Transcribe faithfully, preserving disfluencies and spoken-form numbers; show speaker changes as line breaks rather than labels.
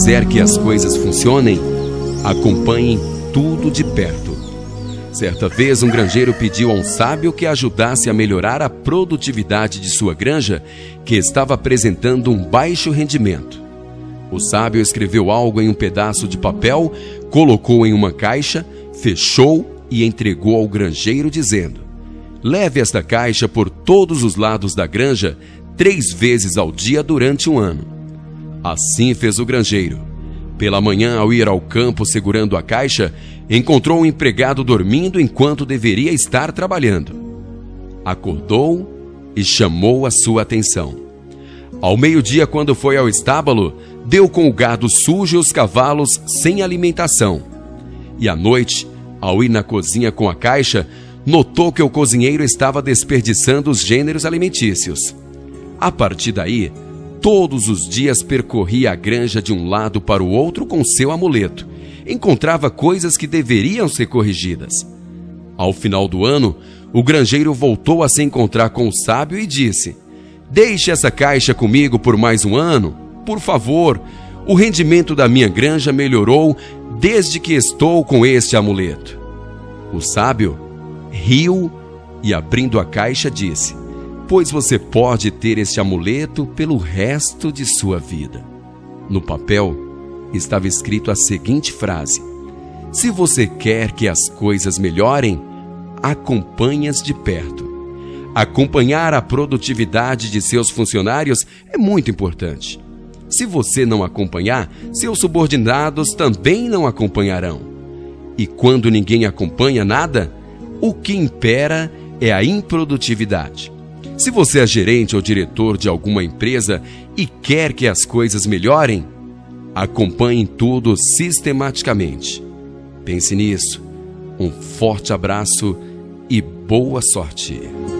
quiser que as coisas funcionem, acompanhem tudo de perto. Certa vez, um granjeiro pediu a um sábio que ajudasse a melhorar a produtividade de sua granja, que estava apresentando um baixo rendimento. O sábio escreveu algo em um pedaço de papel, colocou em uma caixa, fechou e entregou ao granjeiro, dizendo: leve esta caixa por todos os lados da granja, três vezes ao dia durante um ano. Assim fez o granjeiro. Pela manhã, ao ir ao campo segurando a caixa, encontrou um empregado dormindo enquanto deveria estar trabalhando. Acordou e chamou a sua atenção. Ao meio-dia, quando foi ao estábulo, deu com o gado sujo e os cavalos sem alimentação. E à noite, ao ir na cozinha com a caixa, notou que o cozinheiro estava desperdiçando os gêneros alimentícios. A partir daí, todos os dias percorria a granja de um lado para o outro com seu amuleto. Encontrava coisas que deveriam ser corrigidas. Ao final do ano, o granjeiro voltou a se encontrar com o sábio e disse: deixe essa caixa comigo por mais um ano, por favor. O rendimento da minha granja melhorou desde que estou com este amuleto. O sábio riu e, abrindo a caixa, disse: pois você pode ter este amuleto pelo resto de sua vida. No papel estava escrito a seguinte frase: se você quer que as coisas melhorem, acompanhe-as de perto. Acompanhar a produtividade de seus funcionários é muito importante. Se você não acompanhar, seus subordinados também não acompanharão. E quando ninguém acompanha nada, o que impera é a improdutividade. Se você é gerente ou diretor de alguma empresa e quer que as coisas melhorem, acompanhe tudo sistematicamente. Pense nisso. Um forte abraço e boa sorte.